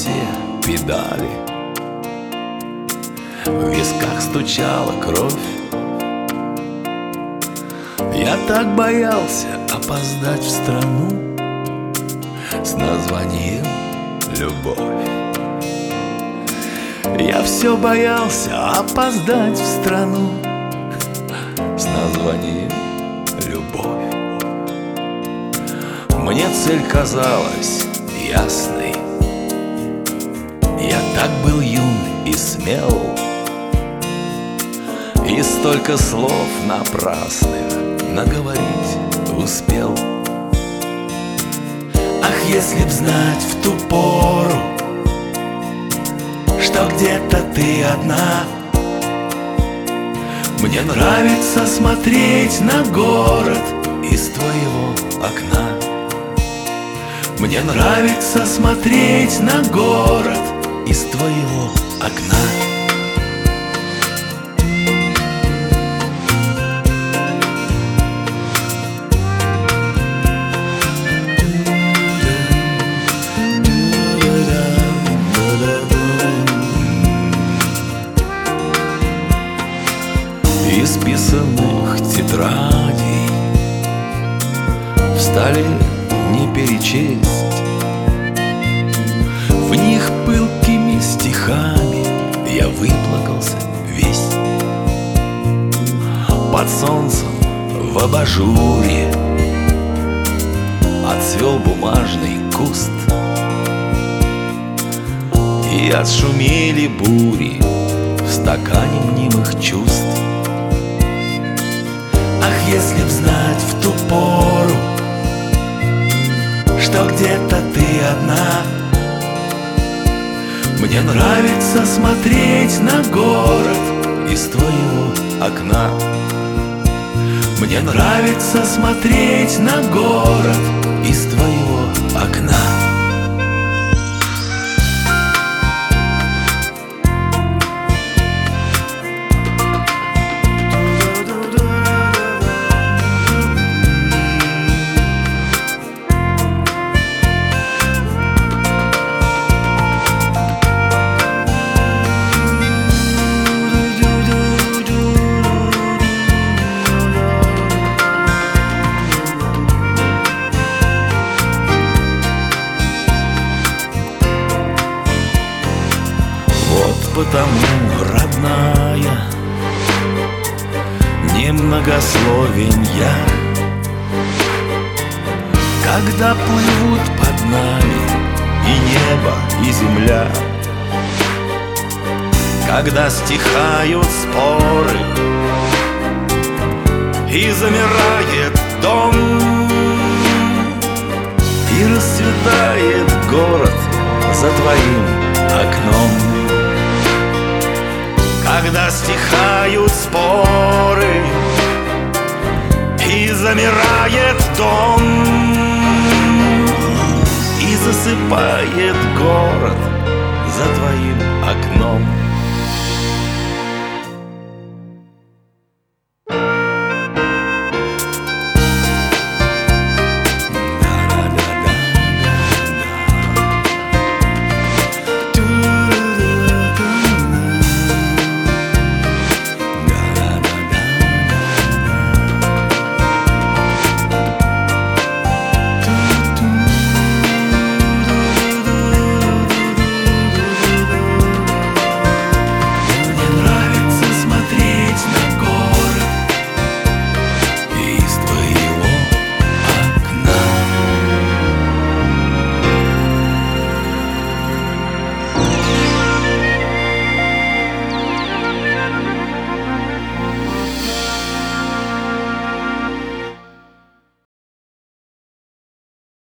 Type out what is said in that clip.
все педали, в висках стучала кровь. Я так боялся опоздать в страну с названием «Любовь». Я все боялся опоздать в страну с названием «Любовь». Мне цель казалась ясной. Я так был юн и смел, и столько слов напрасных наговорить успел. Ах, если б знать в ту пору, что где-то ты одна. Мне нравится смотреть на город из твоего окна. Мне нравится смотреть на город из твоего окна. Исписанных тетрадей встали не перечесть. В них пылкими стихами я выплакался весь. Под солнцем в абажуре отцвел бумажный куст, и отшумели бури в стакане мнимых чувств. Ах, если б знать в ту пору, что где-то ты одна. Мне нравится смотреть на город из твоего окна. Мне нравится смотреть на город из твоего окна. Потому, родная, немногословен я, когда плывут под нами и небо, и земля, когда стихают споры и замирает дом, и расцветает город за твоим окном. Когда стихают споры и замирает дом, и засыпает город за твоим окном.